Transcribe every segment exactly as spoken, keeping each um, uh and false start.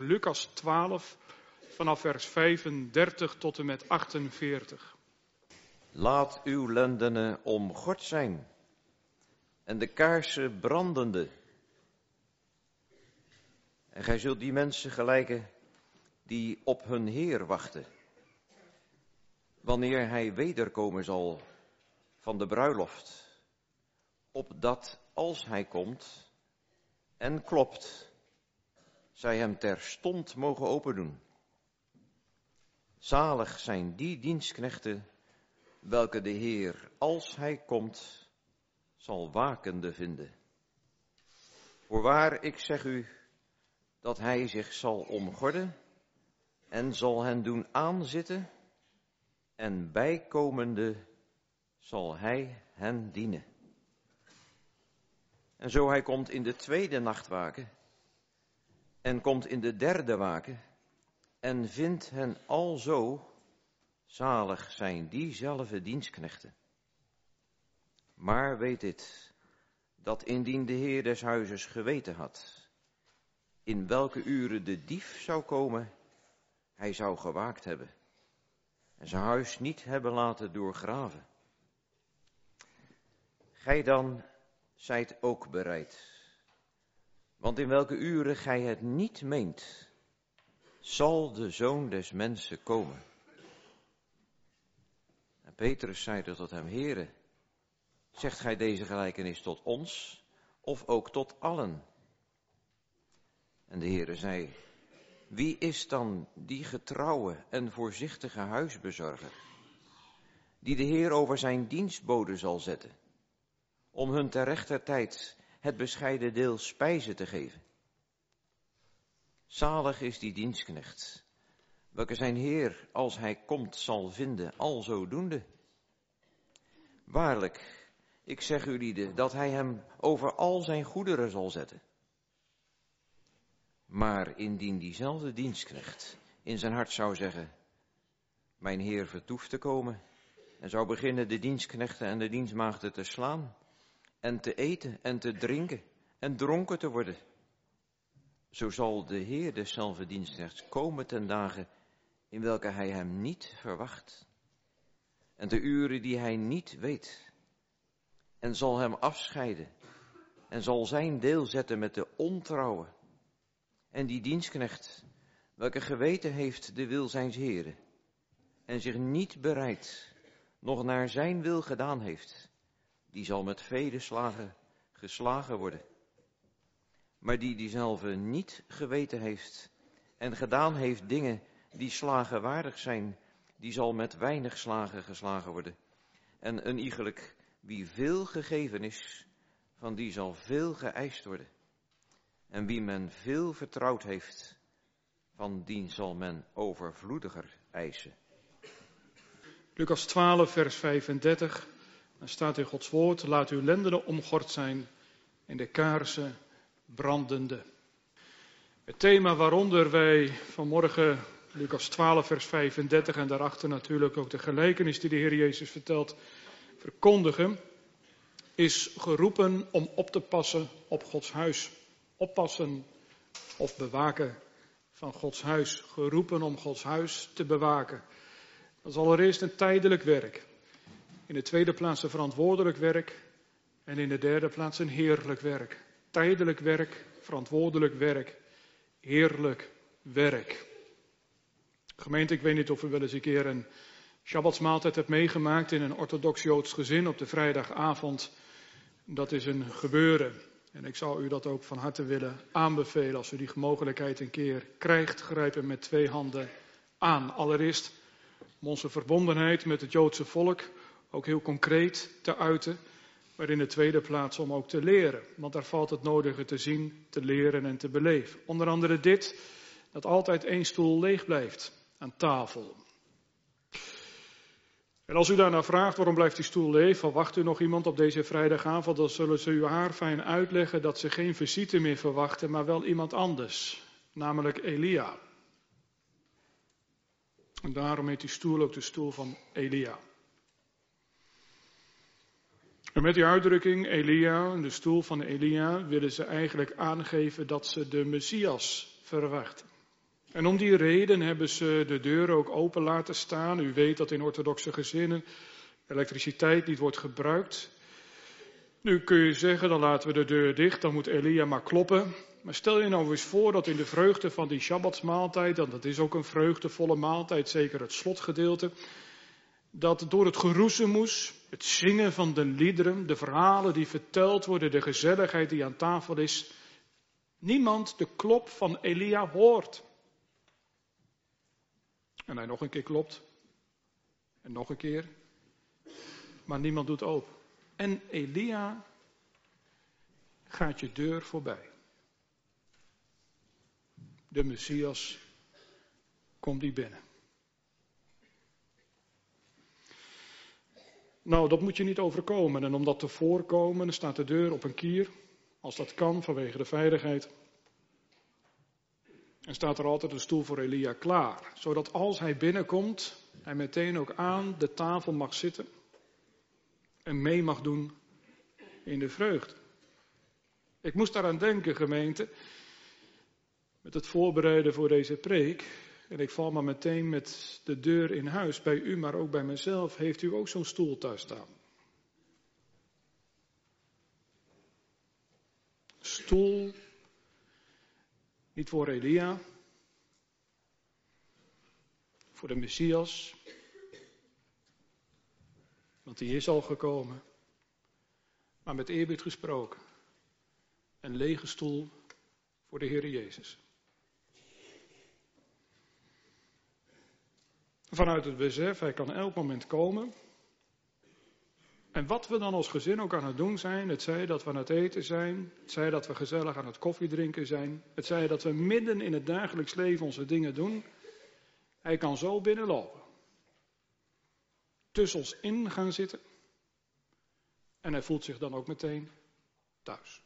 Lucas twaalf, vanaf vers vijfendertig tot en met achtenveertig. Laat uw lendenen omgord zijn en de kaarsen brandende. En gij zult die mensen gelijken die op hun Heer wachten, wanneer hij wederkomen zal van de bruiloft, opdat als hij komt en klopt, zij hem terstond mogen opendoen. Zalig zijn die dienstknechten, welke de Heer, als hij komt, zal wakende vinden. Voorwaar, ik zeg u, dat hij zich zal omgorden en zal hen doen aanzitten, en bijkomende zal hij hen dienen. En zo hij komt in de tweede nachtwaken en komt in de derde waken en vindt hen alzo, zalig zijn diezelfde dienstknechten. Maar weet dit, dat indien de Heer des huizes geweten had, in welke uren de dief zou komen, hij zou gewaakt hebben en zijn huis niet hebben laten doorgraven. Gij dan zijt ook bereid, want in welke uren gij het niet meent, zal de Zoon des Mensen komen. En Petrus zeide tot hem, Heere, zegt gij deze gelijkenis tot ons of ook tot allen? En de Heere zei, wie is dan die getrouwe en voorzichtige huisbezorger, die de Heer over zijn dienstboden zal zetten, om hun ter rechter tijd het bescheiden deel spijze te geven? Zalig is die dienstknecht, welke zijn Heer, als hij komt, zal vinden, alzo doende. Waarlijk, ik zeg u lieden, dat hij hem over al zijn goederen zal zetten. Maar indien diezelfde dienstknecht in zijn hart zou zeggen, mijn Heer vertoeft te komen, en zou beginnen de dienstknechten en de dienstmaagden te slaan, en te eten en te drinken en dronken te worden, zo zal de Heer deszelfde dienstknechts komen ten dagen in welke hij hem niet verwacht, en de uren die hij niet weet, en zal hem afscheiden, en zal zijn deel zetten met de ontrouwe. En die dienstknecht, welke geweten heeft de wil zijns Heren, en zich niet bereidt, nog naar zijn wil gedaan heeft, die zal met vele slagen geslagen worden. Maar die diezelfde niet geweten heeft en gedaan heeft dingen die slagenwaardig zijn, die zal met weinig slagen geslagen worden. En een iegelijk wie veel gegeven is, van die zal veel geëist worden. En wie men veel vertrouwd heeft, van die zal men overvloediger eisen. Lucas twaalf, vers vijfendertig. Dan staat in Gods woord, laat uw lendenen omgord zijn en de kaarsen brandende. Het thema waaronder wij vanmorgen Lucas twaalf, vers vijfendertig en daarachter natuurlijk ook de gelijkenis die de Heer Jezus vertelt, verkondigen, is geroepen om op te passen op Gods huis. Oppassen of bewaken van Gods huis. Geroepen om Gods huis te bewaken. Dat is allereerst een tijdelijk werk. In de tweede plaats een verantwoordelijk werk. En in de derde plaats een heerlijk werk. Tijdelijk werk, verantwoordelijk werk, heerlijk werk. Gemeente, ik weet niet of u wel eens een keer een Shabbatsmaaltijd hebt meegemaakt in een orthodox Joods gezin op de vrijdagavond. Dat is een gebeuren. En ik zou u dat ook van harte willen aanbevelen. Als u die mogelijkheid een keer krijgt, grijp hem met twee handen aan. Allereerst om onze verbondenheid met het Joodse volk ook heel concreet te uiten. Maar in de tweede plaats om ook te leren. Want daar valt het nodige te zien, te leren en te beleven. Onder andere dit, dat altijd één stoel leeg blijft aan tafel. En als u daarna vraagt waarom blijft die stoel leeg, verwacht u nog iemand op deze vrijdagavond, dan zullen ze u haar fijn uitleggen dat ze geen visite meer verwachten, maar wel iemand anders, namelijk Elia. En daarom heet die stoel ook de stoel van Elia. En met die uitdrukking Elia, de stoel van Elia, willen ze eigenlijk aangeven dat ze de Messias verwachten. En om die reden hebben ze de deuren ook open laten staan. U weet dat in orthodoxe gezinnen elektriciteit niet wordt gebruikt. Nu kun je zeggen, dan laten we de deur dicht, dan moet Elia maar kloppen. Maar stel je nou eens voor dat in de vreugde van die Shabbatsmaaltijd, en dat is ook een vreugdevolle maaltijd, zeker het slotgedeelte, dat door het geroezemoes, het zingen van de liederen, de verhalen die verteld worden, de gezelligheid die aan tafel is, niemand de klop van Elia hoort. En hij nog een keer klopt. En nog een keer. Maar niemand doet open. En Elia gaat je deur voorbij. De Messias komt die binnen. Nou, dat moet je niet overkomen. En om dat te voorkomen staat de deur op een kier. Als dat kan, vanwege de veiligheid. En staat er altijd een stoel voor Elia klaar. Zodat als hij binnenkomt, hij meteen ook aan de tafel mag zitten. En mee mag doen in de vreugde. Ik moest daaraan denken, gemeente. Met het voorbereiden voor deze preek. En ik val maar meteen met de deur in huis. Bij u, maar ook bij mezelf. Heeft u ook zo'n stoel thuis staan? Stoel. Niet voor Elia. Voor de Messias. Want die is al gekomen. Maar met eerbied gesproken. Een lege stoel voor de Heer Jezus. Vanuit het besef, hij kan elk moment komen. En wat we dan als gezin ook aan het doen zijn, het zij dat we aan het eten zijn, het zij dat we gezellig aan het koffiedrinken zijn, het zij dat we midden in het dagelijks leven onze dingen doen, hij kan zo binnenlopen. Tussen ons in gaan zitten. En hij voelt zich dan ook meteen thuis.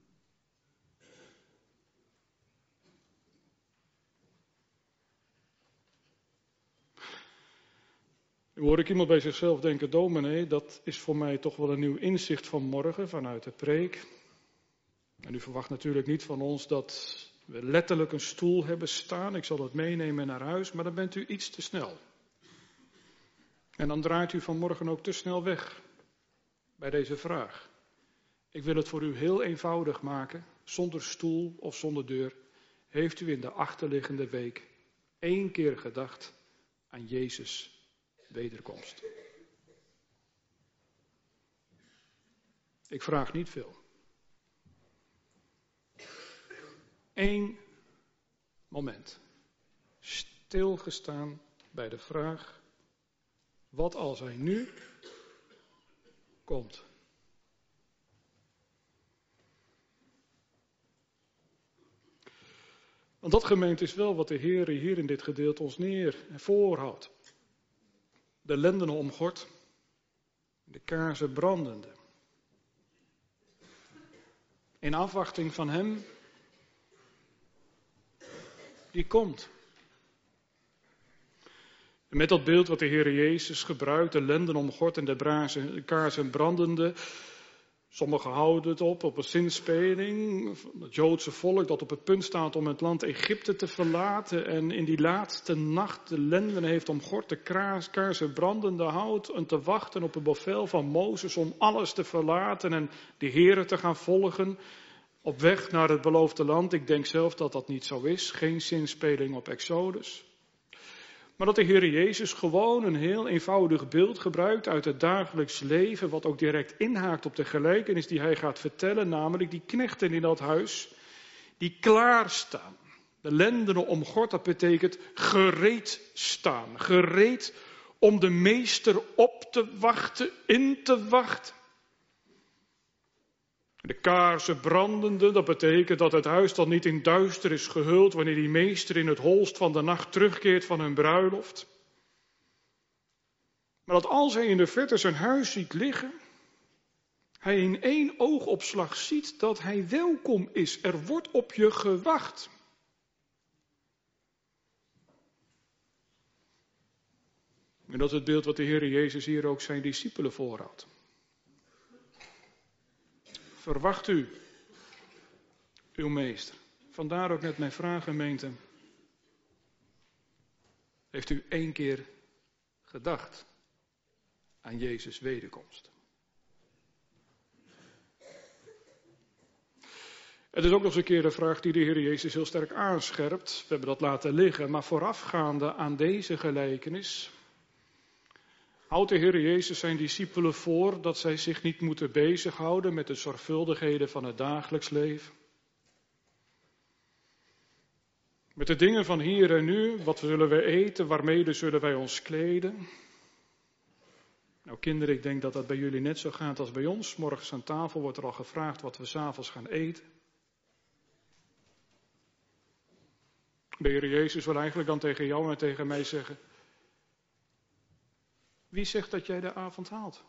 Nu hoor ik iemand bij zichzelf denken, dominee, dat is voor mij toch wel een nieuw inzicht van morgen vanuit de preek. En u verwacht natuurlijk niet van ons dat we letterlijk een stoel hebben staan. Ik zal het meenemen naar huis, maar dan bent u iets te snel. En dan draait u vanmorgen ook te snel weg bij deze vraag. Ik wil het voor u heel eenvoudig maken, zonder stoel of zonder deur. Heeft u in de achterliggende week één keer gedacht aan Jezus' wederkomst? Ik vraag niet veel. Eén moment. Stilgestaan bij de vraag, wat als hij nu komt? Want dat, gemeente, is wel wat de Heer hier in dit gedeelte ons neer en voorhoudt. De lendenen omgord, de kaarsen brandende. In afwachting van hem die komt. En met dat beeld wat de Heer Jezus gebruikt, de lenden omgord en de kaarsen brandende. Sommigen houden het op, op een zinspeling. Het Joodse volk dat op het punt staat om het land Egypte te verlaten. En in die laatste nacht de lenden heeft omgord, de kaarsen brandende houdt. En te wachten op het bevel van Mozes om alles te verlaten en de Heere te gaan volgen. Op weg naar het beloofde land. Ik denk zelf dat dat niet zo is. Geen zinspeling op Exodus. Maar dat de Heer Jezus gewoon een heel eenvoudig beeld gebruikt uit het dagelijks leven, wat ook direct inhaakt op de gelijkenis die hij gaat vertellen, namelijk die knechten in dat huis, die klaarstaan. De lendenen omgord, dat betekent gereed staan. Gereed om de meester op te wachten, in te wachten. De kaarsen brandende, dat betekent dat het huis dan niet in duister is gehuld wanneer die meester in het holst van de nacht terugkeert van hun bruiloft. Maar dat als hij in de verte zijn huis ziet liggen, hij in één oogopslag ziet dat hij welkom is. Er wordt op je gewacht. En dat is het beeld wat de Heer Jezus hier ook zijn discipelen voorhoudt. Verwacht u uw meester. Vandaar ook net mijn vraag, gemeente. Heeft u één keer gedacht aan Jezus' wederkomst? Het is ook nog eens een keer de vraag die de Heer Jezus heel sterk aanscherpt. We hebben dat laten liggen, maar voorafgaande aan deze gelijkenis houdt de Heer Jezus zijn discipelen voor dat zij zich niet moeten bezighouden met de zorgvuldigheden van het dagelijks leven. Met de dingen van hier en nu, wat zullen we eten, waarmee zullen wij ons kleden? Nou kinderen, ik denk dat dat bij jullie net zo gaat als bij ons. Morgens aan tafel wordt er al gevraagd wat we 's avonds gaan eten. De Heer Jezus wil eigenlijk dan tegen jou en tegen mij zeggen: wie zegt dat jij de avond haalt?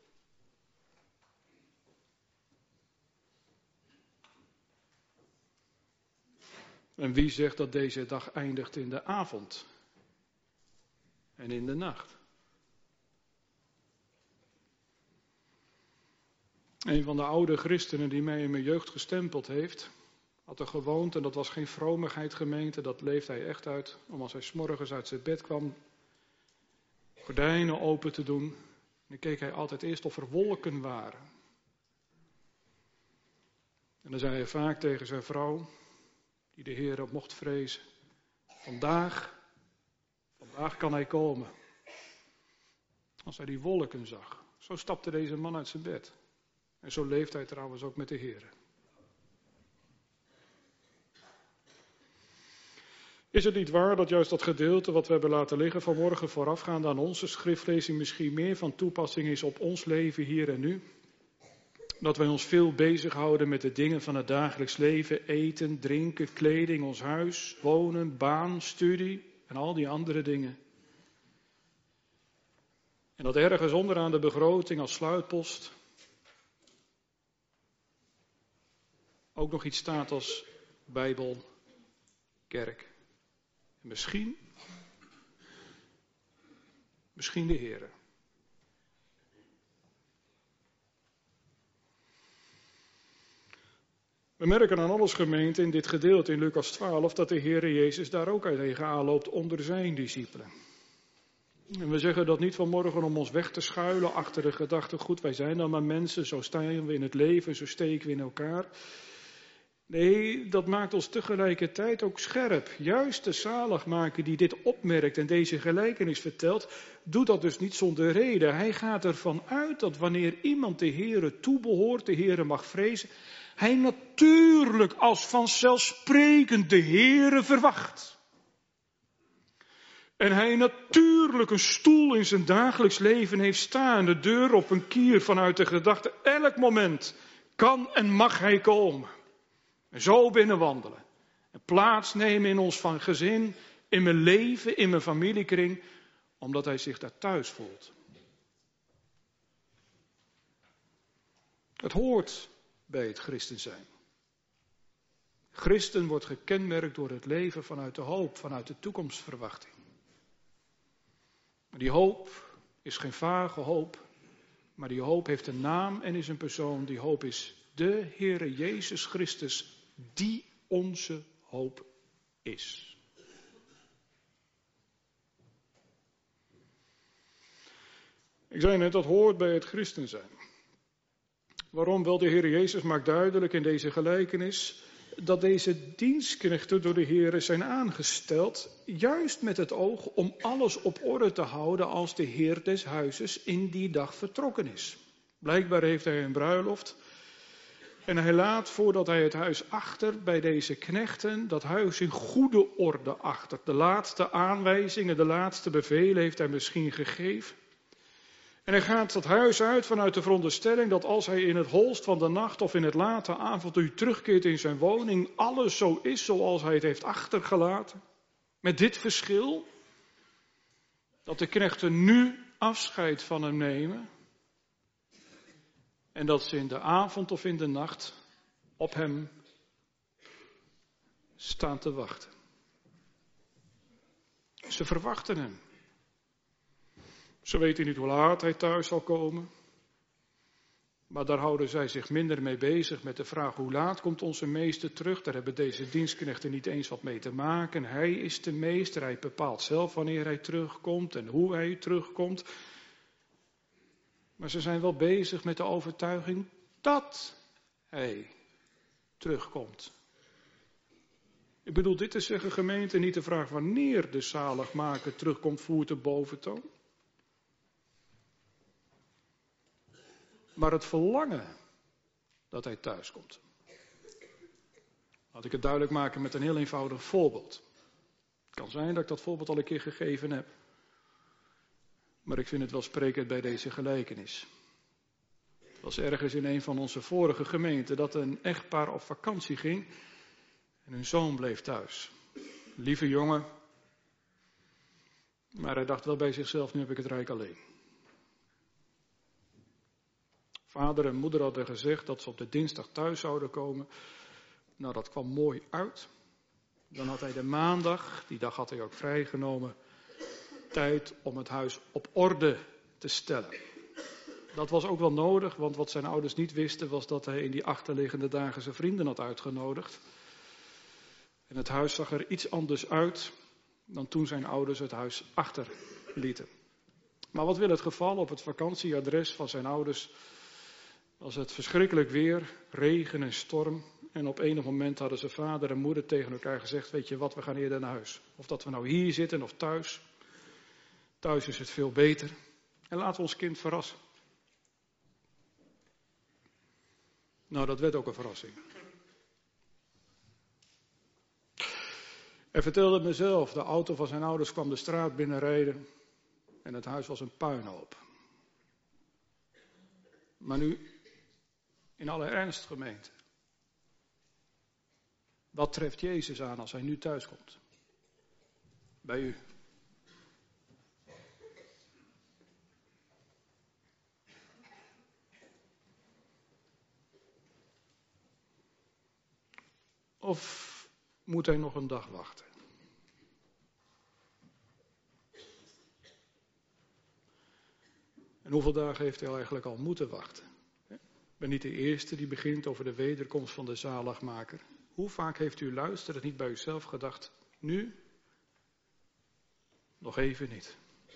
En wie zegt dat deze dag eindigt in de avond en in de nacht? Een van de oude christenen die mij in mijn jeugd gestempeld heeft, had er gewoond, en dat was geen vromigheid gemeente, dat leefde hij echt uit, om als hij 's morgens uit zijn bed kwam, gordijnen open te doen. En dan keek hij altijd eerst of er wolken waren. En dan zei hij vaak tegen zijn vrouw, die de Heer op mocht vrezen: Vandaag, vandaag kan hij komen. Als hij die wolken zag. Zo stapte deze man uit zijn bed. En zo leeft hij trouwens ook met de Heer. Is het niet waar dat juist dat gedeelte wat we hebben laten liggen vanmorgen voorafgaand aan onze schriftlezing misschien meer van toepassing is op ons leven hier en nu? Dat wij ons veel bezighouden met de dingen van het dagelijks leven, eten, drinken, kleding, ons huis, wonen, baan, studie en al die andere dingen. En dat ergens onderaan de begroting als sluitpost ook nog iets staat als Bijbel, kerk. En misschien, misschien de Heer. We merken aan alles gemeente in dit gedeelte in Lucas twaalf dat de Heer Jezus daar ook tegenaan loopt onder zijn discipelen. En we zeggen dat niet vanmorgen om ons weg te schuilen achter de gedachte: goed, wij zijn dan maar mensen, zo staan we in het leven, zo steken we in elkaar. Nee, dat maakt ons tegelijkertijd ook scherp. Juist de zaligmaker die dit opmerkt en deze gelijkenis vertelt, doet dat dus niet zonder reden. Hij gaat ervan uit dat wanneer iemand de Heere toebehoort, de Heere mag vrezen, hij natuurlijk als vanzelfsprekend de Heere verwacht. En hij natuurlijk een stoel in zijn dagelijks leven heeft staan, de deur op een kier vanuit de gedachte: elk moment kan en mag hij komen. En zo binnenwandelen. En plaatsnemen in ons van gezin, in mijn leven, in mijn familiekring, omdat hij zich daar thuis voelt. Het hoort bij het christen zijn. Christen wordt gekenmerkt door het leven vanuit de hoop, vanuit de toekomstverwachting. Maar die hoop is geen vage hoop, maar die hoop heeft een naam en is een persoon. Die hoop is de Heere Jezus Christus, die onze hoop is. Ik zei net, dat hoort bij het christen zijn. Waarom? Wel, de Heer Jezus maakt duidelijk in deze gelijkenis dat deze dienstknechten door de Heer zijn aangesteld, juist met het oog om alles op orde te houden als de Heer des huizes in die dag vertrokken is. Blijkbaar heeft hij een bruiloft. En hij laat, voordat hij het huis achter bij deze knechten, dat huis in goede orde achter. De laatste aanwijzingen, de laatste bevelen heeft hij misschien gegeven. En hij gaat dat huis uit vanuit de veronderstelling dat als hij in het holst van de nacht of in het late avond u terugkeert in zijn woning, alles zo is zoals hij het heeft achtergelaten. Met dit verschil, dat de knechten nu afscheid van hem nemen. En dat ze in de avond of in de nacht op hem staan te wachten. Ze verwachten hem. Ze weten niet hoe laat hij thuis zal komen. Maar daar houden zij zich minder mee bezig met de vraag hoe laat komt onze meester terug. Daar hebben deze dienstknechten niet eens wat mee te maken. Hij is de meester, hij bepaalt zelf wanneer hij terugkomt en hoe hij terugkomt. Maar ze zijn wel bezig met de overtuiging dat hij terugkomt. Ik bedoel dit te zeggen, gemeente, niet de vraag wanneer de zaligmaker terugkomt voert de boventoon. Maar het verlangen dat hij thuis komt. Laat ik het duidelijk maken met een heel eenvoudig voorbeeld. Het kan zijn dat ik dat voorbeeld al een keer gegeven heb. Maar ik vind het wel sprekend bij deze gelijkenis. Het was ergens in een van onze vorige gemeenten dat een echtpaar op vakantie ging. En hun zoon bleef thuis. Lieve jongen. Maar hij dacht wel bij zichzelf, nu heb ik het rijk alleen. Vader en moeder hadden gezegd dat ze op de dinsdag thuis zouden komen. Nou, dat kwam mooi uit. Dan had hij de maandag, die dag had hij ook vrijgenomen, tijd om het huis op orde te stellen. Dat was ook wel nodig, want wat zijn ouders niet wisten was dat hij in die achterliggende dagen zijn vrienden had uitgenodigd. En het huis zag er iets anders uit dan toen zijn ouders het huis achterlieten. Maar wat wil het geval? Op het vakantieadres van zijn ouders was het verschrikkelijk weer, regen en storm. En op enig moment hadden ze vader en moeder tegen elkaar gezegd, weet je wat, we gaan eerder naar huis. Of dat we nou hier zitten of thuis. Thuis is het veel beter. En laten we ons kind verrassen. Nou, dat werd ook een verrassing. Hij vertelde het mezelf, de auto van zijn ouders kwam de straat binnenrijden en het huis was een puinhoop. Maar nu, in alle ernst gemeente, wat treft Jezus aan als hij nu thuis komt? Bij u. Of moet hij nog een dag wachten? En hoeveel dagen heeft hij al eigenlijk al moeten wachten? Ik ben niet de eerste die begint over de wederkomst van de zaligmaker. Hoe vaak heeft u luisterend niet bij uzelf gedacht, nu? Nog even niet.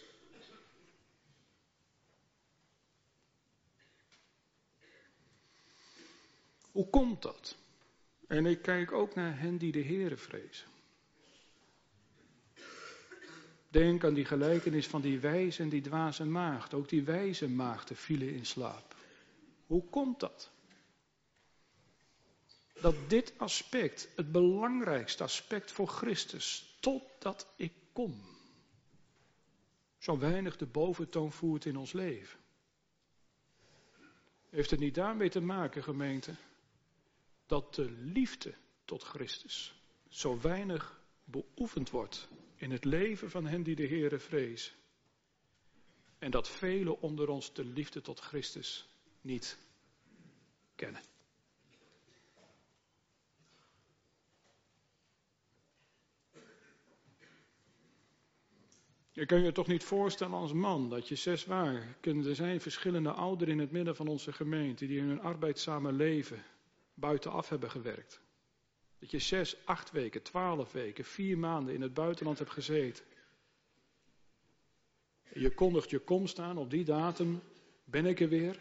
Hoe komt dat? En ik kijk ook naar hen die de Heere vrezen. Denk aan die gelijkenis van die wijze en die dwaze maagd. Ook die wijze maagden vielen in slaap. Hoe komt dat? Dat dit aspect, het belangrijkste aspect voor Christus, totdat ik kom, zo weinig de boventoon voert in ons leven. Heeft het niet daarmee te maken, gemeente, dat de liefde tot Christus zo weinig beoefend wordt in het leven van hen die de Heere vrezen. En dat velen onder ons de liefde tot Christus niet kennen. Je kan je toch niet voorstellen als man dat je zes waar, er zijn verschillende ouderen in het midden van onze gemeente die in hun arbeidzame leven buitenaf hebben gewerkt. Dat je zes, acht weken, twaalf weken, vier maanden in het buitenland hebt gezeten. En je kondigt je komst aan, op die datum ben ik er weer.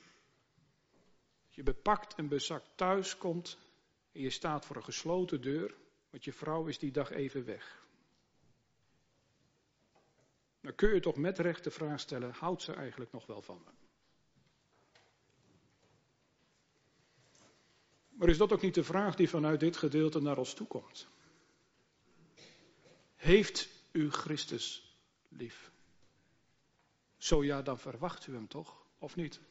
Je bepakt en bezakt thuis komt en je staat voor een gesloten deur, want je vrouw is die dag even weg. Dan kun je toch met recht de vraag stellen, houdt ze eigenlijk nog wel van me? Maar is dat ook niet de vraag die vanuit dit gedeelte naar ons toe komt? Heeft u Christus lief? Zo ja, dan verwacht u hem toch, of niet?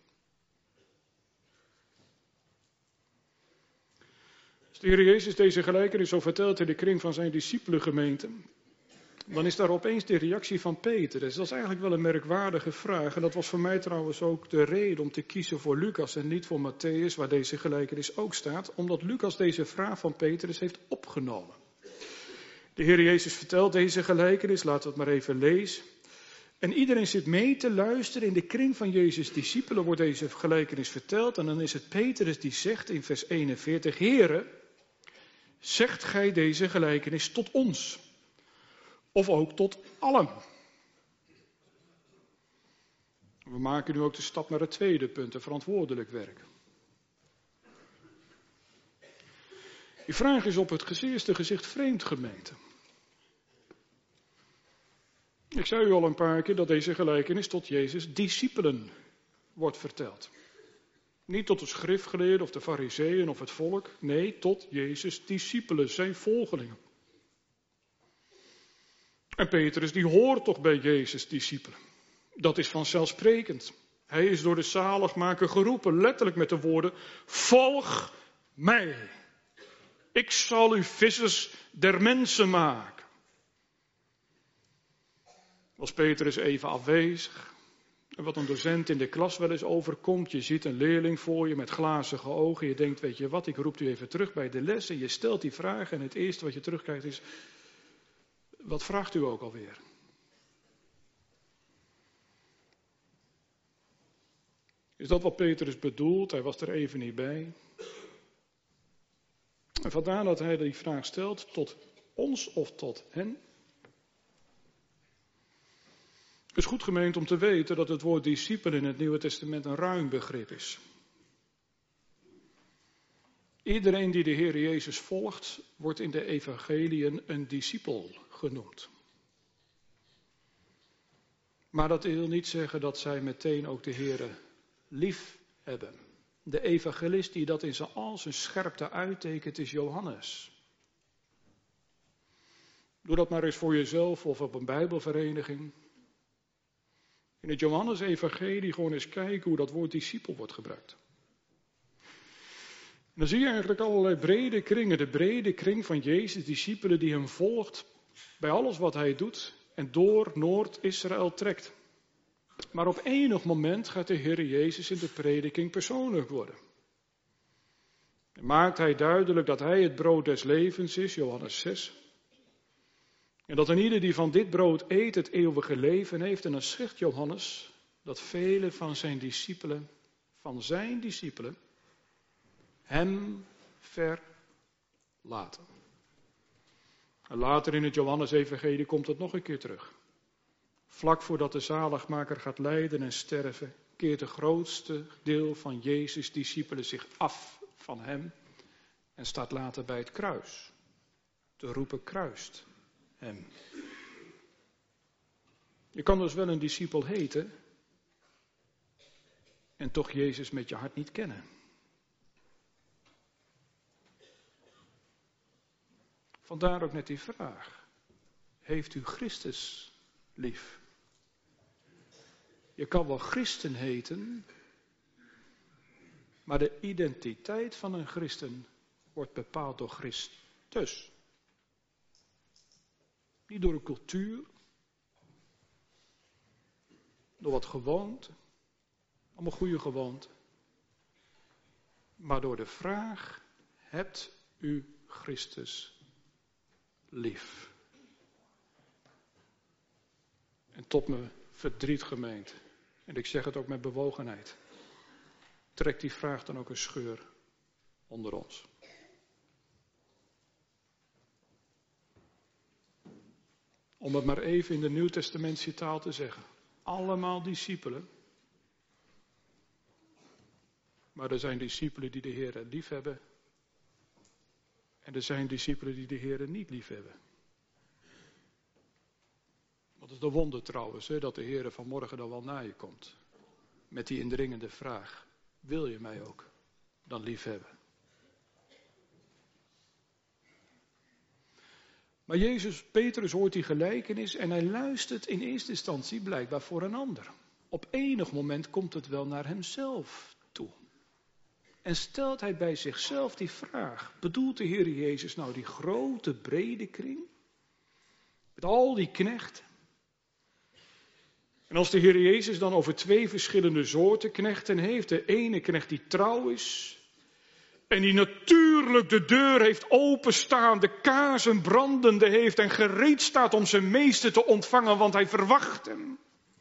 Als de Heer Jezus deze gelijkenis zo vertelt in de kring van zijn disciepelengemeente, dan is daar opeens de reactie van Petrus. Dat is eigenlijk wel een merkwaardige vraag. En dat was voor mij trouwens ook de reden om te kiezen voor Lucas en niet voor Mattheüs, waar deze gelijkenis ook staat. Omdat Lucas deze vraag van Petrus heeft opgenomen. De Heer Jezus vertelt deze gelijkenis, laten we het maar even lezen. En iedereen zit mee te luisteren. In de kring van Jezus' discipelen wordt deze gelijkenis verteld. En dan is het Petrus die zegt in vers eenenveertig, Heere, zegt gij deze gelijkenis tot ons? Of ook tot allen? We maken nu ook de stap naar het tweede punt, de verantwoordelijk werk. Die vraag is op het eerste gezicht vreemd, gemeente. Ik zei u al een paar keer dat deze gelijkenis tot Jezus' discipelen wordt verteld. Niet tot de schriftgeleerden of de farizeeën of het volk. Nee, tot Jezus' discipelen, zijn volgelingen. En Petrus die hoort toch bij Jezus' discipelen. Dat is vanzelfsprekend. Hij is door de zaligmaker geroepen, letterlijk met de woorden, volg mij. Ik zal u vissers der mensen maken. Was Petrus even afwezig. En wat een docent in de klas wel eens overkomt. Je ziet een leerling voor je met glazige ogen. Je denkt, weet je wat, ik roep u even terug bij de les. En je stelt die vraag en het eerste wat je terugkrijgt is, wat vraagt u ook alweer? Is dat wat Petrus bedoelt? Hij was er even niet bij. En vandaar dat hij die vraag stelt, tot ons of tot hen? Het is goed gemeend om te weten dat het woord discipel in het Nieuwe Testament een ruim begrip is. Iedereen die de Heer Jezus volgt, wordt in de evangeliën een discipel genoemd. Maar dat wil niet zeggen dat zij meteen ook de Heer lief hebben. De evangelist die dat in zijn al zijn scherpte uittekent is Johannes. Doe dat maar eens voor jezelf of op een bijbelvereniging. In het Johannes-evangelie gewoon eens kijken hoe dat woord discipel wordt gebruikt. En dan zie je eigenlijk allerlei brede kringen. De brede kring van Jezus, discipelen die hem volgt bij alles wat hij doet en door Noord-Israël trekt. Maar op enig moment gaat de Heer Jezus in de prediking persoonlijk worden. En maakt hij duidelijk dat hij het brood des levens is, Johannes zes. En dat een ieder die van dit brood eet het eeuwige leven heeft. En dan zegt Johannes dat vele van zijn discipelen, van zijn discipelen, hem verlaten. En later in het Johannes-evangelie komt het nog een keer terug. Vlak voordat de zaligmaker gaat lijden en sterven, keert het grootste deel van Jezus' discipelen zich af van hem en staat later bij het kruis. Te roepen kruist hem. Je kan dus wel een discipel heten en toch Jezus met je hart niet kennen. Vandaar ook net die vraag. Heeft u Christus lief? Je kan wel christen heten, maar de identiteit van een christen wordt bepaald door Christus. Niet door een cultuur, door wat gewoonte, allemaal goede gewoonten, maar door de vraag, hebt u Christus lief? En tot mijn verdriet, gemeente, en ik zeg het ook met bewogenheid, trekt die vraag dan ook een scheur onder ons. Om het maar even in de Nieuwtestamentische taal te zeggen. Allemaal discipelen. Maar er zijn discipelen die de Heer lief hebben. En er zijn discipelen die de Heer niet lief hebben. Dat is de wonder trouwens, hè, dat de Heer vanmorgen dan wel naar je komt. Met die indringende vraag. Wil je mij ook dan lief hebben? Maar Jezus, Petrus hoort die gelijkenis en hij luistert in eerste instantie blijkbaar voor een ander. Op enig moment komt het wel naar hemzelf toe. En stelt hij bij zichzelf die vraag. Bedoelt de Heer Jezus nou die grote brede kring? Met al die knechten? En als de Heer Jezus dan over twee verschillende soorten knechten heeft. De ene knecht die trouw is. En die natuurlijk de deur heeft openstaan, de kaarsen brandende heeft en gereed staat om zijn meester te ontvangen, want hij verwacht hem.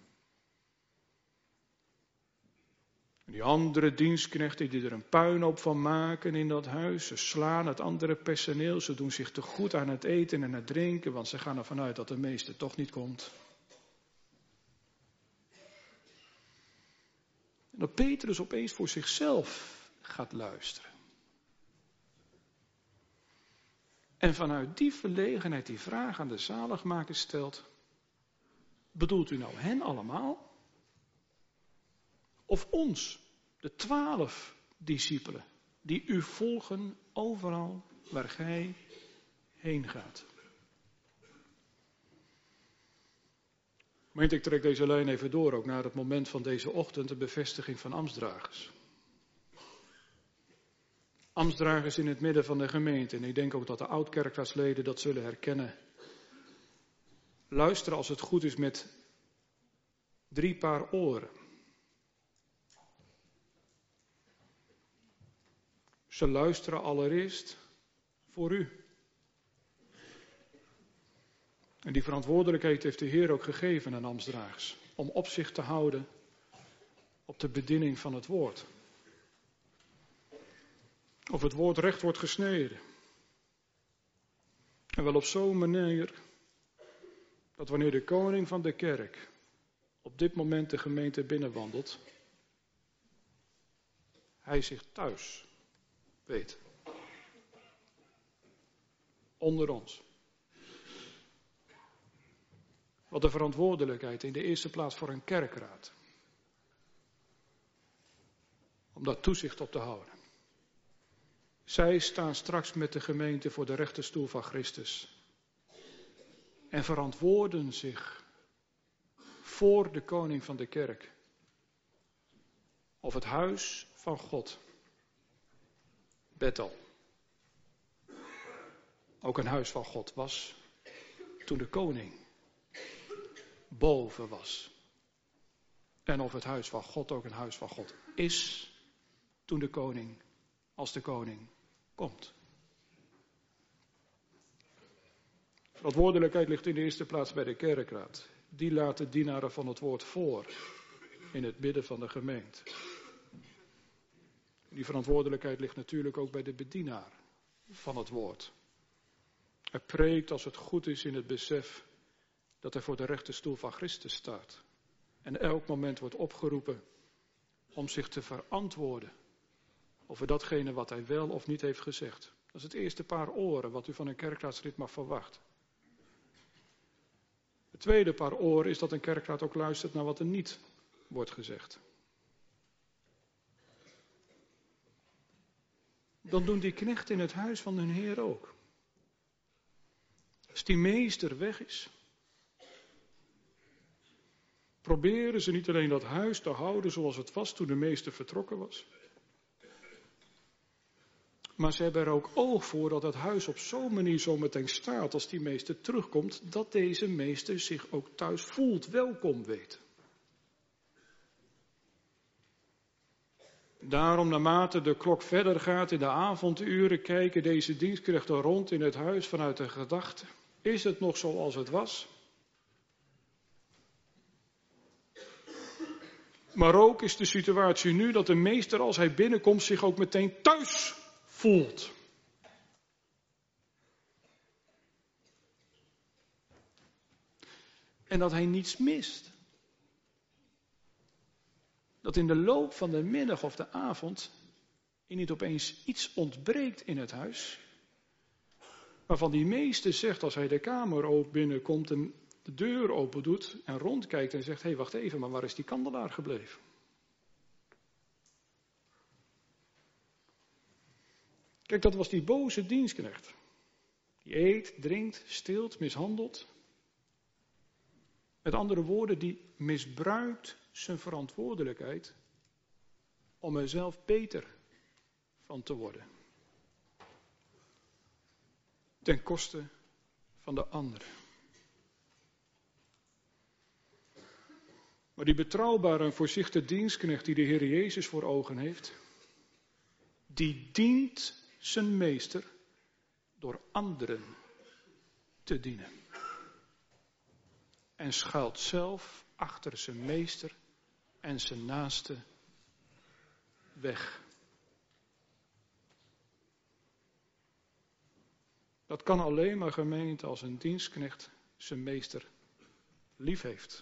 En die andere dienstknechten die er een puinhoop van maken in dat huis. Ze slaan het andere personeel. Ze doen zich te goed aan het eten en het drinken. Want ze gaan ervan uit dat de meester toch niet komt. En dat Petrus opeens voor zichzelf gaat luisteren. En vanuit die verlegenheid die vraag aan de zaligmaker stelt. Bedoelt u nou hen allemaal? Of ons, de twaalf discipelen, die u volgen overal waar gij heen gaat. Meent ik trek deze lijn even door, ook naar het moment van deze ochtend, de bevestiging van ambtsdragers. Ambtsdragers in het midden van de gemeente, en ik denk ook dat de oud-kerkraadsleden dat zullen herkennen. Luisteren als het goed is met drie paar oren. Ze luisteren allereerst voor u. En die verantwoordelijkheid heeft de Heer ook gegeven aan ambtsdragers. Om opzicht te houden op de bediening van het woord. Of het woord recht wordt gesneden. En wel op zo'n manier dat wanneer de koning van de kerk op dit moment de gemeente binnenwandelt, hij zich thuis weet. Onder ons. Wat de verantwoordelijkheid in de eerste plaats voor een kerkraad. Om daar toezicht op te houden. Zij staan straks met de gemeente voor de rechterstoel van Christus. En verantwoorden zich voor de koning van de kerk. Of het huis van God. Bethel. Ook een huis van God was toen de koning boven was. En of het huis van God ook een huis van God is toen de koning, als de koning komt. Verantwoordelijkheid ligt in de eerste plaats bij de kerkraad. Die laat de dienaren van het woord voor in het midden van de gemeente. Die verantwoordelijkheid ligt natuurlijk ook bij de bedienaar van het woord. Hij preekt als het goed is in het besef dat hij voor de rechterstoel van Christus staat. En elk moment wordt opgeroepen om zich te verantwoorden over datgene wat hij wel of niet heeft gezegd. Dat is het eerste paar oren wat u van een kerkraadslid mag verwachten. Het tweede paar oren is dat een kerkraad ook luistert naar wat er niet wordt gezegd. Dan doen die knechten in het huis van hun Heer ook. Als die meester weg is, proberen ze niet alleen dat huis te houden zoals het was toen de meester vertrokken was. Maar ze hebben er ook oog voor dat het huis op zo'n manier zo meteen staat als die meester terugkomt, dat deze meester zich ook thuis voelt, welkom weet. Daarom, naarmate de klok verder gaat in de avonduren, kijken deze dienstknechten rond in het huis vanuit de gedachte: is het nog zoals het was? Maar ook is de situatie nu dat de meester, als hij binnenkomt, zich ook meteen thuis voelt. En dat hij niets mist. Dat in de loop van de middag of de avond er niet opeens iets ontbreekt in het huis. Waarvan die meester zegt als hij de kamer ook binnenkomt en de deur open doet en rondkijkt en zegt: hé, hey, wacht even, maar waar is die kandelaar gebleven? Kijk, dat was die boze dienstknecht. Die eet, drinkt, steelt, mishandelt. Met andere woorden, die misbruikt zijn verantwoordelijkheid om er zelf beter van te worden. Ten koste van de anderen. Maar die betrouwbare en voorzichtige dienstknecht die de Heer Jezus voor ogen heeft, die dient zijn meester door anderen te dienen. En schuilt zelf achter zijn meester en zijn naaste weg. Dat kan alleen maar, gemeente, als een dienstknecht zijn meester lief heeft.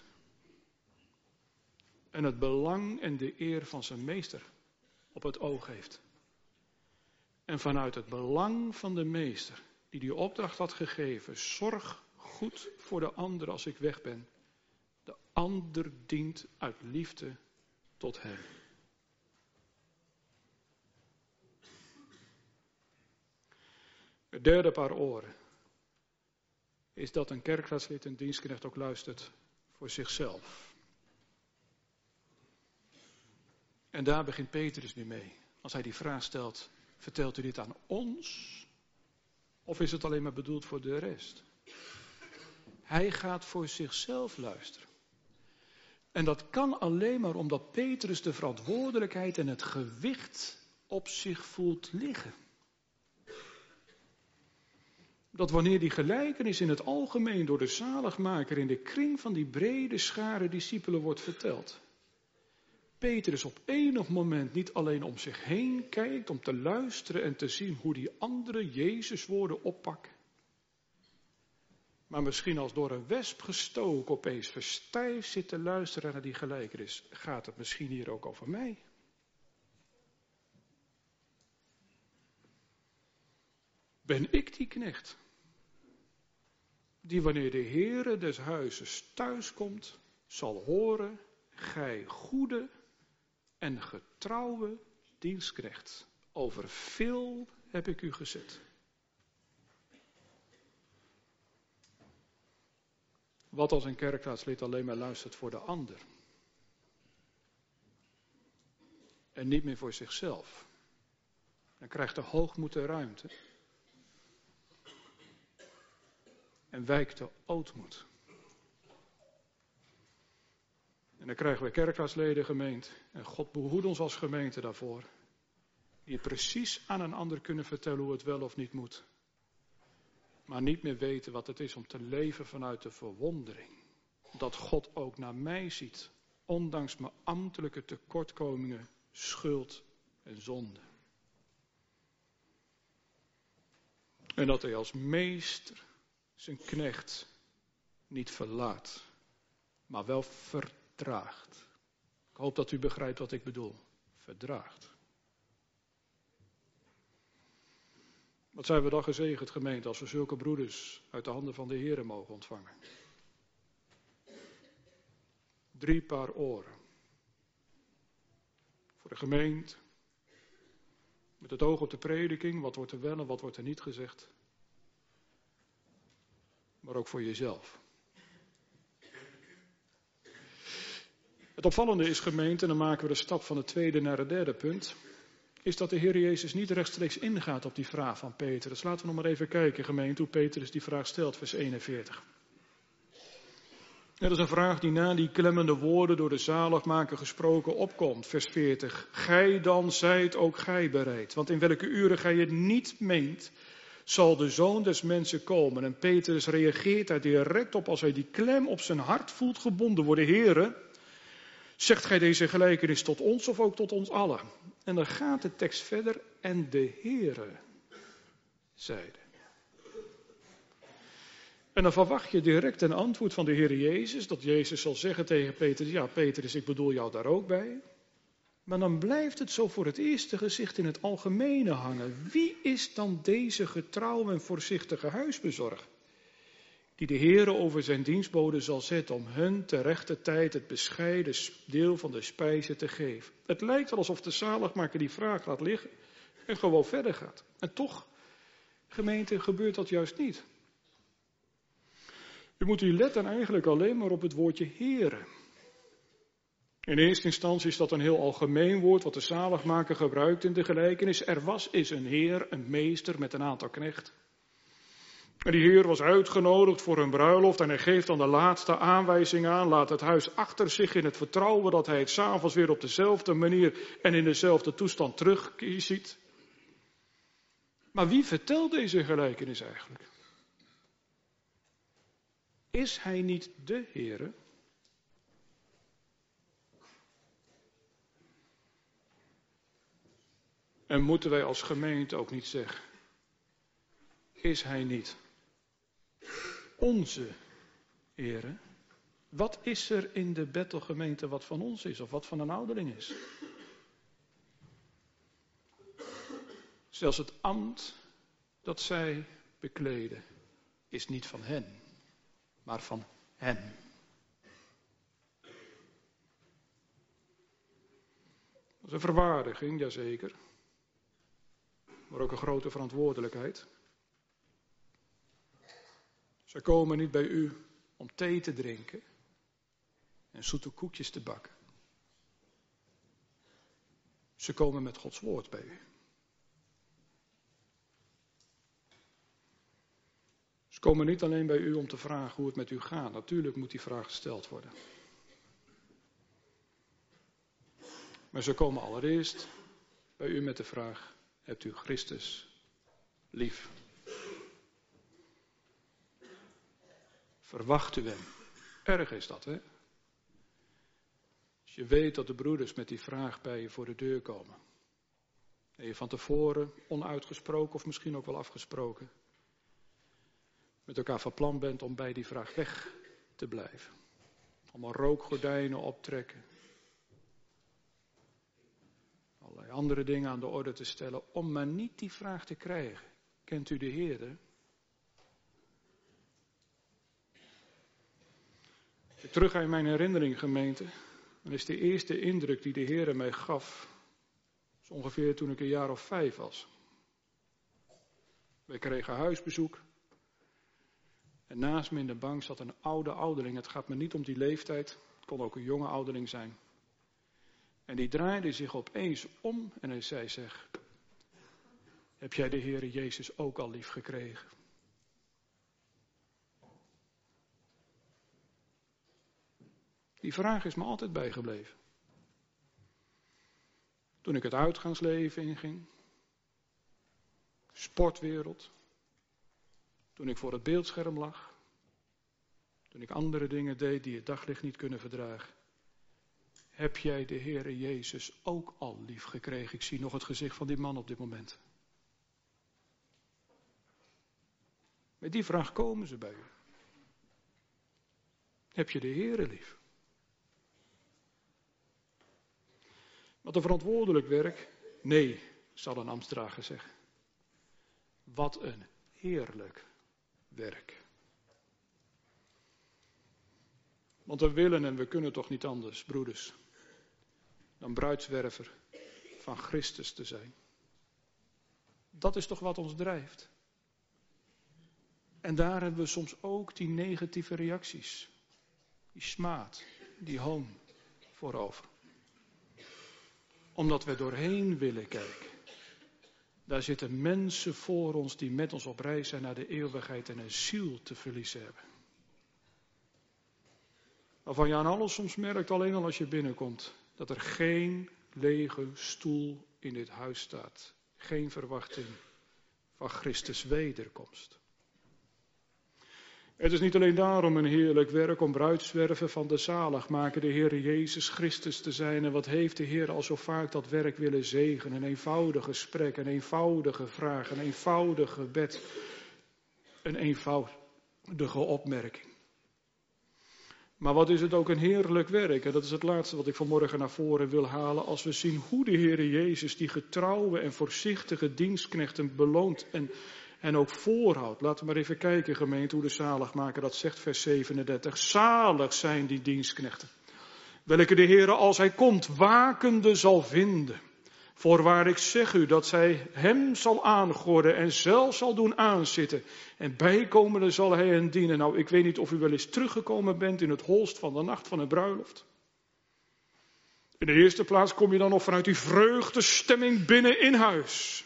En het belang en de eer van zijn meester op het oog heeft. En vanuit het belang van de meester, die die opdracht had gegeven, zorg goed voor de ander als ik weg ben. De ander dient uit liefde tot hem. Het derde paar oren is dat een kerkraadslid, een dienstknecht ook luistert voor zichzelf. En daar begint Petrus nu mee. Als hij die vraag stelt, vertelt u dit aan ons? Of is het alleen maar bedoeld voor de rest? Hij gaat voor zichzelf luisteren. En dat kan alleen maar omdat Petrus de verantwoordelijkheid en het gewicht op zich voelt liggen. Dat wanneer die gelijkenis in het algemeen door de zaligmaker in de kring van die brede schare discipelen wordt verteld, Petrus op enig moment niet alleen om zich heen kijkt om te luisteren en te zien hoe die anderen Jezus woorden oppakken, maar misschien als door een wesp gestoken opeens verstijfd zit te luisteren naar die gelijkenis. Gaat het misschien hier ook over mij? Ben ik die knecht die wanneer de Heere des huizes thuiskomt, zal horen, gij goede en getrouwe dienstknecht, over veel heb ik u gezet. Wat als een kerkraadslid alleen maar luistert voor de ander en niet meer voor zichzelf? Dan krijgt de hoogmoed de ruimte en wijkt de ootmoed. En dan krijgen we kerkraadsleden, gemeente, en God behoed ons als gemeente daarvoor, die precies aan een ander kunnen vertellen hoe het wel of niet moet, maar niet meer weten wat het is om te leven vanuit de verwondering. Dat God ook naar mij ziet, ondanks mijn ambtelijke tekortkomingen, schuld en zonde. En dat hij als meester zijn knecht niet verlaat, maar wel verdraagt. Ik hoop dat u begrijpt wat ik bedoel. Verdraagt. Wat zijn we dan gezegend, gemeente, als we zulke broeders uit de handen van de Heere mogen ontvangen. Drie paar oren. Voor de gemeente. Met het oog op de prediking. Wat wordt er wel en wat wordt er niet gezegd. Maar ook voor jezelf. Het opvallende is, gemeente, en dan maken we de stap van het tweede naar het derde punt, is dat de Heer Jezus niet rechtstreeks ingaat op die vraag van Petrus. Laten we nog maar even kijken, gemeente, hoe Petrus die vraag stelt, vers eenenveertig. Dat is een vraag die na die klemmende woorden door de zaligmaker gesproken opkomt, vers veertig. Gij dan zijt ook gij bereid, want in welke uren gij het niet meent, zal de Zoon des Mensen komen. En Petrus reageert daar direct op als hij die klem op zijn hart voelt gebonden worden. Heere, zegt gij deze gelijkenis tot ons of ook tot ons allen? En dan gaat de tekst verder. En de Heere zeide. En dan verwacht je direct een antwoord van de Heer Jezus. Dat Jezus zal zeggen tegen Petrus. Ja, Petrus, ik bedoel jou daar ook bij. Maar dan blijft het zo voor het eerste gezicht in het algemene hangen. Wie is dan deze getrouwe en voorzichtige huisbezorger? Die de Heere over zijn dienstboden zal zetten om hun te rechte tijd het bescheiden deel van de spijze te geven. Het lijkt wel alsof de zaligmaker die vraag laat liggen en gewoon verder gaat. En toch, gemeente, gebeurt dat juist niet. U moet u letten eigenlijk alleen maar op het woordje Heere. In eerste instantie is dat een heel algemeen woord wat de zaligmaker gebruikt in de gelijkenis. Er was is een heer, een meester met een aantal knechten. En die heer was uitgenodigd voor een bruiloft en hij geeft dan de laatste aanwijzing aan. Laat het huis achter zich in het vertrouwen dat hij het 's avonds weer op dezelfde manier en in dezelfde toestand terug ziet. Maar wie vertelt deze gelijkenis eigenlijk? Is hij niet de Heere? En moeten wij als gemeente ook niet zeggen, is hij niet onze Heere? Wat is er in de Bethelgemeente wat van ons is of wat van een ouderling is? Zelfs het ambt dat zij bekleden is niet van hen, maar van hem. Dat is een verwaardiging, jazeker. Maar ook een grote verantwoordelijkheid. Ze komen niet bij u om thee te drinken en zoete koekjes te bakken. Ze komen met Gods woord bij u. Ze komen niet alleen bij u om te vragen hoe het met u gaat. Natuurlijk moet die vraag gesteld worden. Maar ze komen allereerst bij u met de vraag, hebt u Christus lief? Verwacht u hem? Erg is dat, hè? Als je weet dat de broeders met die vraag bij je voor de deur komen. En je van tevoren onuitgesproken of misschien ook wel afgesproken met elkaar van plan bent om bij die vraag weg te blijven. Allemaal rookgordijnen optrekken. Allerlei andere dingen aan de orde te stellen om maar niet die vraag te krijgen. Kent u de Heere? Als ik terug ga in mijn herinnering, gemeente, dan is de eerste indruk die de Heere mij gaf, is ongeveer toen ik een jaar of vijf was. Wij kregen huisbezoek. En naast me in de bank zat een oude ouderling. Het gaat me niet om die leeftijd. Het kon ook een jonge ouderling zijn. En die draaide zich opeens om en hij zei, zeg, heb jij de Heere Jezus ook al lief gekregen? Die vraag is me altijd bijgebleven. Toen ik het uitgaansleven inging, sportwereld, toen ik voor het beeldscherm lag, toen ik andere dingen deed die het daglicht niet kunnen verdragen. Heb jij de Heere Jezus ook al lief gekregen? Ik zie nog het gezicht van die man op dit moment. Met die vraag komen ze bij u. Heb je de Heere lief? Wat een verantwoordelijk werk? Nee, zal een ambtsdrager zeggen. Wat een heerlijk werk. Want we willen en we kunnen toch niet anders, broeders, dan bruidswerver van Christus te zijn. Dat is toch wat ons drijft. En daar hebben we soms ook die negatieve reacties. Die smaad, die hoon voorover. Omdat we doorheen willen kijken. Daar zitten mensen voor ons die met ons op reis zijn naar de eeuwigheid en een ziel te verliezen hebben. Waarvan je aan alles soms merkt, alleen al als je binnenkomt, dat er geen lege stoel in dit huis staat. Geen verwachting van Christus wederkomst. Het is niet alleen daarom een heerlijk werk om bruidswerven van de zaligmaker, de Heer Jezus Christus te zijn. En wat heeft de Heer al zo vaak dat werk willen zegenen? Een eenvoudig gesprek, een eenvoudige vraag, een eenvoudig gebed, een eenvoudige opmerking. Maar wat is het ook een heerlijk werk? En dat is het laatste wat ik vanmorgen naar voren wil halen. Als we zien hoe de Heer Jezus die getrouwe en voorzichtige dienstknechten beloont en, en ook voorhoudt. Laten we maar even kijken, gemeente, hoe de zaligmaker dat zegt, vers zevenendertig. Zalig zijn die dienstknechten, welke de Heer als hij komt wakende zal vinden. Voorwaar ik zeg u dat zij hem zal aangorden en zelf zal doen aanzitten. En bijkomende zal hij hen dienen. Nou, ik weet niet of u wel eens teruggekomen bent in het holst van de nacht van een bruiloft. In de eerste plaats kom je dan nog vanuit die vreugdestemming binnen in huis.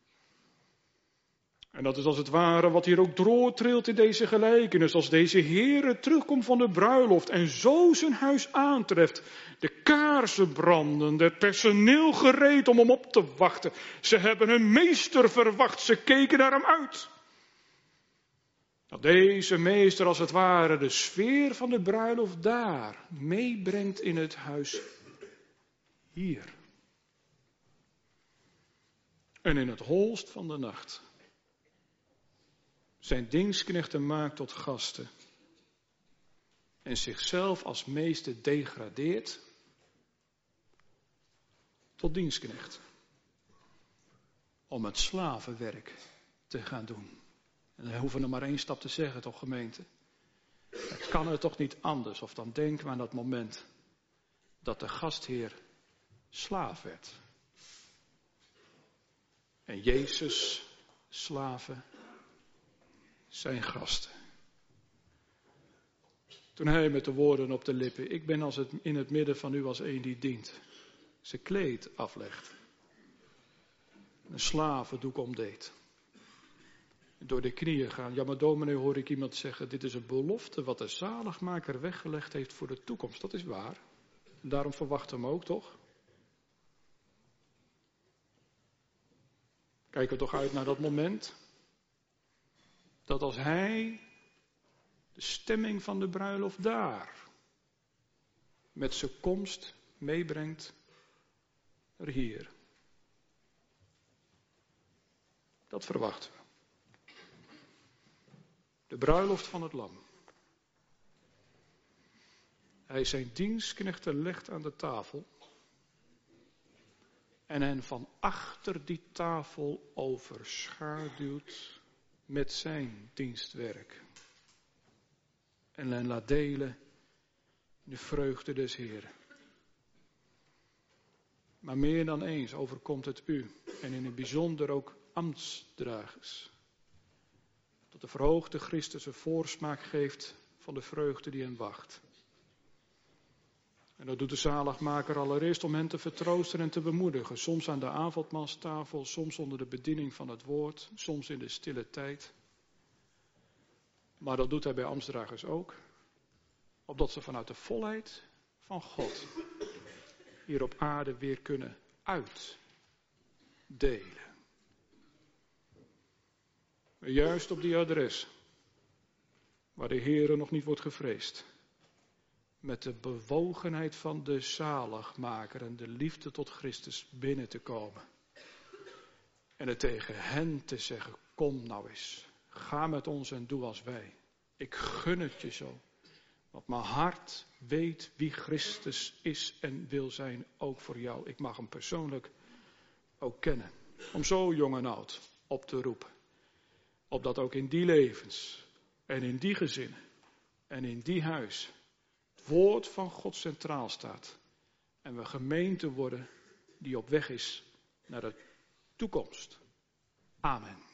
En dat is als het ware wat hier ook doortrilt in deze gelijkenis. Als deze Heere terugkomt van de bruiloft en zo zijn huis aantreft. De kaarsen branden, het personeel gereed om hem op te wachten. Ze hebben hun meester verwacht, ze keken naar hem uit. Dat deze meester als het ware de sfeer van de bruiloft daar meebrengt in het huis hier. En in het holst van de nacht zijn dienstknechten maakt tot gasten en zichzelf als meester degradeert tot dienstknecht. Om het slavenwerk te gaan doen. En we hoeven er maar één stap te zeggen, toch gemeente? Het kan er toch niet anders, of dan denken we aan dat moment dat de gastheer slaaf werd. En Jezus, slaven, zijn gasten. Toen hij met de woorden op de lippen, ik ben als het, in het midden van u als een die dient, zijn kleed aflegt. Een slavendoek omdeed. Door de knieën gaan. Ja, maar dominee, hoor ik iemand zeggen, dit is een belofte wat de zaligmaker weggelegd heeft voor de toekomst. Dat is waar. En daarom verwachten we hem ook, toch? Kijken we toch uit naar dat moment. Dat als hij de stemming van de bruiloft daar met zijn komst meebrengt naar hier. Dat verwachten we. De bruiloft van het lam. Hij zijn dienstknechten legt aan de tafel. En hen van achter die tafel overschaduwt met zijn dienstwerk. En hen laat delen in de vreugde des Heeren. Maar meer dan eens overkomt het u. En in het bijzonder ook ambtsdragers. Dat de verhoogde Christus een voorsmaak geeft van de vreugde die hen wacht. En dat doet de zaligmaker allereerst om hen te vertroosten en te bemoedigen. Soms aan de avondmaalstafel, soms onder de bediening van het woord, soms in de stille tijd. Maar dat doet hij bij ambtsdragers ook. Opdat ze vanuit de volheid van God hier op aarde weer kunnen uitdelen. Maar juist op die adres, waar de Heere nog niet wordt gevreesd. Met de bewogenheid van de zaligmaker en de liefde tot Christus binnen te komen. En het tegen hen te zeggen, kom nou eens, ga met ons en doe als wij. Ik gun het je zo. Want mijn hart weet wie Christus is en wil zijn, ook voor jou. Ik mag hem persoonlijk ook kennen. Om zo jong en oud op te roepen. Opdat ook in die levens en in die gezinnen en in die huis het woord van God centraal staat. En we gemeente worden die op weg is naar de toekomst. Amen.